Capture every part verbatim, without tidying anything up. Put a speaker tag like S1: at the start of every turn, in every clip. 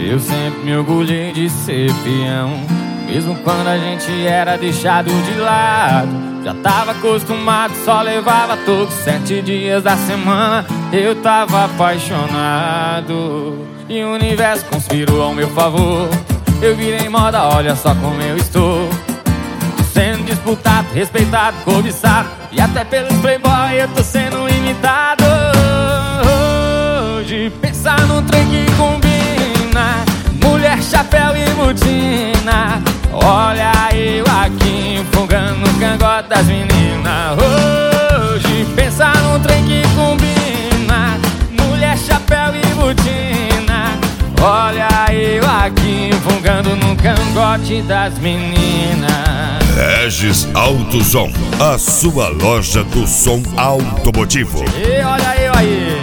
S1: Eu sempre me orgulhei de ser peão, mesmo quando a gente era deixado de lado. Já tava acostumado, só levava todos sete dias da semana. Eu tava apaixonado e o universo conspirou ao meu favor. Eu virei moda, olha só como eu estou. Tô sendo disputado, respeitado, cobiçado, e até pelos playboy eu tô sendo imitado. Hoje pensar num trem que combina, mulher, chapéu e botina. Olha eu aqui enfogando no cangote das meninas. Hoje pensar num trem que combina, mulher, chapéu e botina. Olha eu aqui enfogando no cangote das meninas.
S2: Regis Autosom, a sua loja do som automotivo.
S1: E olha eu aí.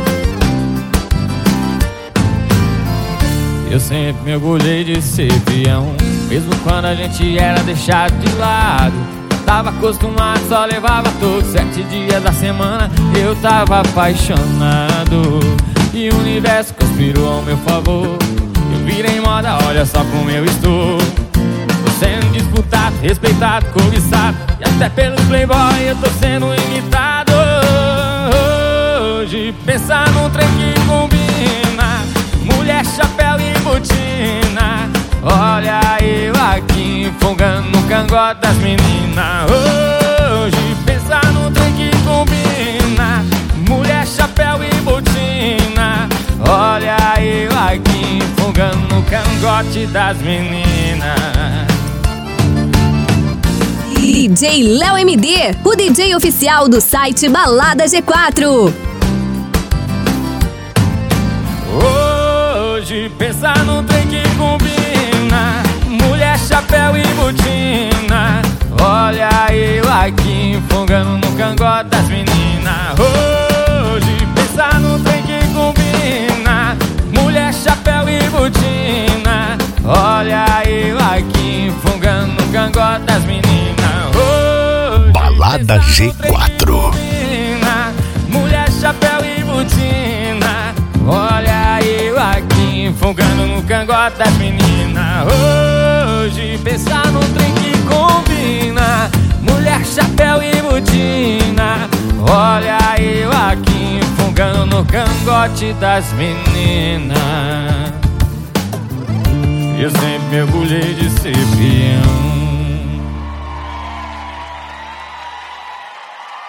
S1: Eu sempre me orgulhei de ser peão, mesmo quando a gente era deixado de lado. Tava acostumado, só levava todos sete dias da semana. Eu tava apaixonado e o universo conspirou ao meu favor. Eu virei moda, olha só como eu estou. Tô sendo disputado, respeitado, cobiçado, e até pelos playboy eu tô sendo imitado. Hoje pensar num trem que combina, mulher, chapéu e botina. Olha eu aqui enfogando no cangote das meninas. Hoje pensar num trem que combina, mulher, chapéu e botina. Olha eu aqui enfogando no cangote das meninas.
S3: D J Léo M D, o D J oficial do site Balada G quatro.
S1: Hoje pensar num trem que combina, mulher, chapéu e botina. Olha eu aqui enfogando no cangote das meninas. Hoje pensar num trem que combina, mulher, chapéu e botina. Olha eu aqui enfogando no cangote das meninas. Hoje
S2: Balada G quatro.
S1: Combina, mulher, chapéu e botina. Olha eu aqui enfogando no cangote das meninas. Hoje pensar num trem que combina, mulher, chapéu e botina. Olha eu aqui enfogando no cangote das meninas. Eu sempre me orgulhei de ser peão.